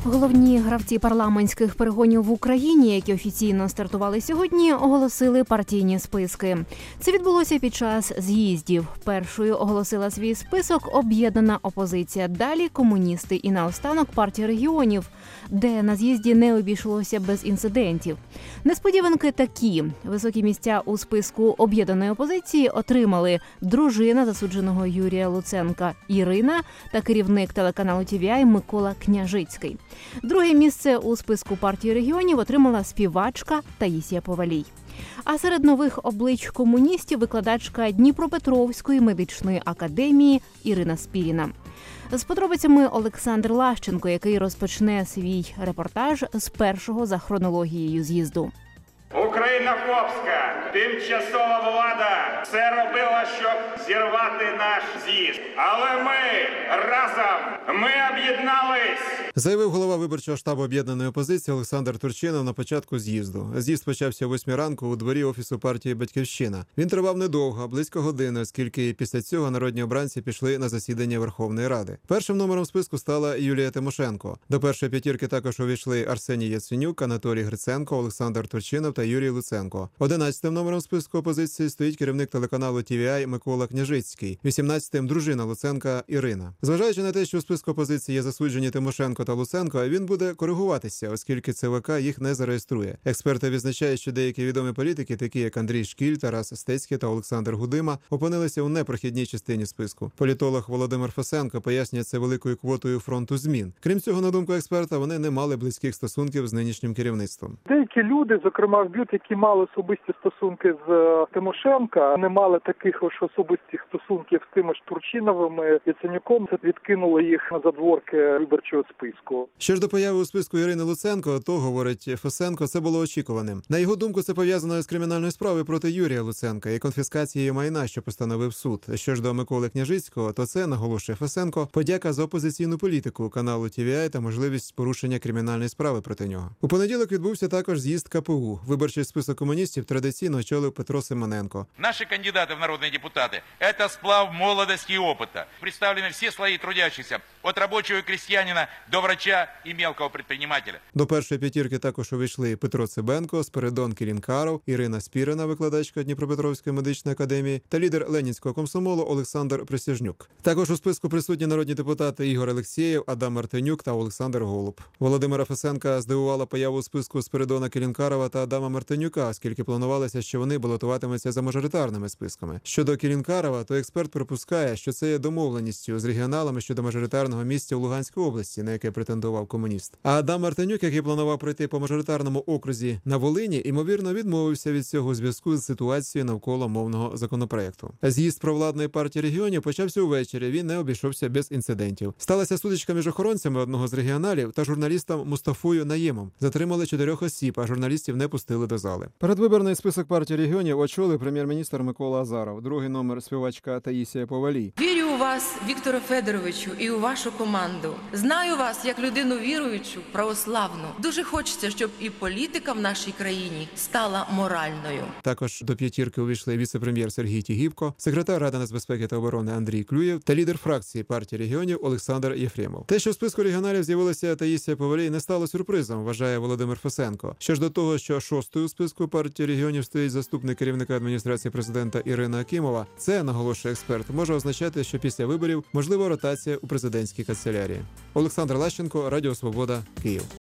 Головні гравці парламентських перегонів в Україні, які офіційно стартували сьогодні, оголосили партійні списки. Це відбулося під час з'їздів. Першою оголосила свій список об'єднана опозиція, далі комуністи і наостанок партія регіонів, де на з'їзді не обійшлося без інцидентів. Несподіванки такі. Високі місця у списку об'єднаної опозиції отримали дружина засудженого Юрія Луценка Ірина та керівник телеканалу TVI Микола Княжицький. Друге місце у списку партії регіонів отримала співачка Таїсія Повалій. А серед нових облич комуністів викладачка Дніпропетровської медичної академії Ірина Спіріна. З подробицями Олександр Лащенко, який розпочне свій репортаж з першого за хронологією з'їзду. Українофобська тимчасова влада все робила, щоб зірвати наш з'їзд. Але ми разом, ми об'єднались. Заявив голова виборчого штабу об'єднаної опозиції Олександр Турчинов на початку з'їзду. З'їзд почався о 8 ранку у дворі офісу партії «Батьківщина». Він тривав недовго, близько години, оскільки після цього народні обранці пішли на засідання Верховної Ради. Першим номером списку стала Юлія Тимошенко. До першої п'ятірки також увійшли Арсеній Яценюк, Анатолій Гриценко, Олександр Турчинов та Юрій Луценко. 11-тим номером списку опозиції стоїть керівник телеканалу TVI Микола Княжицький. 18-тим – дружина Луценка Ірина. Зважаючи на те, що у списку опозиції є засуджені Тимошенко та Луценко, він буде коригуватися, оскільки ЦВК їх не зареєструє. Експерти відзначають, що деякі відомі політики, такі як Андрій Шкіль, Тарас Стецький та Олександр Гудима, опинилися у непрохідній частині списку. Політолог Володимир Фесенко пояснює це великою квотою фронту змін. Крім цього, на думку експерта, вони не мали близьких стосунків з нинішнім керівництвом. Деякі люди, зокрема в БЮТ, які мали особисті стосунки з Тимошенка, не мали таких ось особистих стосунків з тими ж Турчиновими, Яценюком, це відкинуло їх на задворки виборчого списку. Що ж до появи у списку Ірини Луценко, то, говорить Фесенко, це було очікуваним. На його думку, це пов'язано з кримінальною справою проти Юрія Луценка і конфіскацією майна, що постановив суд. Що ж до Миколи Княжицького, то це, наголошує Фесенко, подяка за опозиційну політику каналу TVI та можливість порушення кримінальної справи проти нього. У понеділок відбувся також з'їзд КПУ. Виборчий список комуністів традиційно очолив Петро Симоненко. Наши кандидаты в народные депутаты – это сплав молодости и опыта. Представлены все слои трудящихся, от рабочего и крестьянина до врача и мелкого предпринимателя. До першої п'ятірки також увійшли Петро Цибенко, Спиридон Кілінкаров, Ірина Спірина, викладачка Дніпропетровської медичної академії, та лідер Ленінського комсомолу Олександр Присяжнюк. Також у списку присутні народні депутати Ігор Алексєєв, Адам Мартинюк та Олександр Голуб. Володимира Фесенка здивувала появу у списку Спиридона Кілінкарова та Адама Мартинюка, оскільки планувалося, що вони балотуватимуться за мажоритарними списками. Щодо Кілінкарова, то експерт припускає, що це є домовленістю з регіоналами щодо мажоритарного місця у Луганській області, на яке претендував комуніст. А Адам Мартинюк, який планував пройти по мажоритарному окрузі на Волині, ймовірно, відмовився від цього у зв'язку з ситуацією навколо мовного законопроекту. З'їзд провладної партії регіонів почався увечері, він не обійшовся без інцидентів. Сталася сутичка між охоронцями одного з регіоналів та журналістом Мустафою Наємом. Затримали 4 осіб, а журналістів не пустили до зали. Передвиборний список партії регіонів очолив прем'єр-міністр Микола Азаров. Другий номер – співачка Таїсія Повалій. Вірю у вас, Вікторе Федоровичу, і у вашу команду. Знаю вас як людину віруючу, православну. Дуже хочеться, щоб і політика в нашій країні стала моральною. Також до п'ятірки увійшли віце-прем'єр Сергій Тігіпко, секретар Ради нацбезпеки та оборони Андрій Клюєв та лідер фракції партії регіонів Олександр Єфремов. Те, що в списку регіоналів з'явилася Таїсія Повалій, не стало сюрпризом, вважає Володимир Фесенко. Що ж до того, що 6-ю у списку партії регіонів стоїть заступник керівника адміністрації президента Ірина Акімова, це, наголошує експерт, може означати, що після виборів можлива ротація у президентській канцелярії. Олександр Лащенко, Радіо Свобода, Київ.